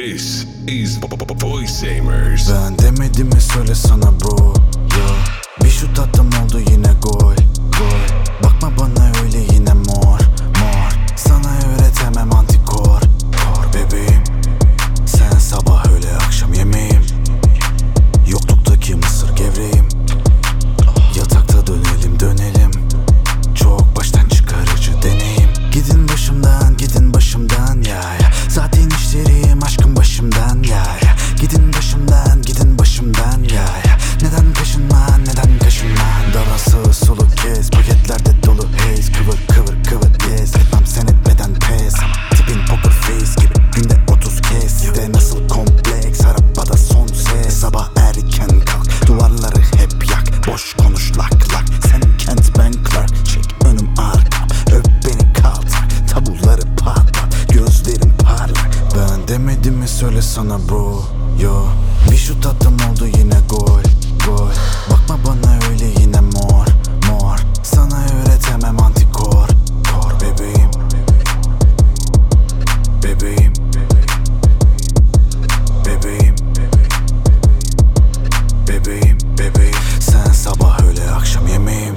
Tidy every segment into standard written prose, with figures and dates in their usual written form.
This is Voiceamers. Ben demedim mi söyle sana bro, yo. Bir şut attım oldu yine gol, gol. Bakma bana öyle yine mor, mor. Sana öğretemem antikor, kor bebeğim. Sen sabah öyle akşam yemeğim. Yokluktaki mısır gevreğim. Yatakta dönelim dönelim. Çok baştan çıkarıcı deneyim. Gidin başımdan ya ya. Zaten işlerim aşkım başımdan ya ya. Gidin başımdan ya ya. Neden kaşınman Davası sulu kez paketlerde dolu haze. Kıvır yes. Etmem sen etmeden pes. Tipin poker face gibi günde 30 kez. Sizde nasıl kompleks arabada son ses. Sabah erken kalk duvarları hep yak. Boş konuş lak lak. Sen Kent ben Clark. Çek önüm arkam öp beni kaltak. Tabuları patlat gözlerim parlak. Ben demedim mi söyle sana bro, yo. Bir şut attım oldu yine gol, gol. Bakma bana öyle yine mor, mor. Sana öğretemem antikor, kor bebeğim. Bebeğim. Bebeğim. Bebeğim, bebeğim. Sen sabah öyle akşam yemeğim.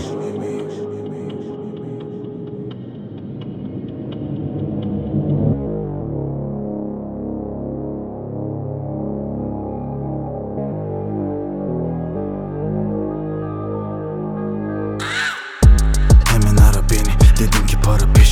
Hemen ara beni, dedim ki para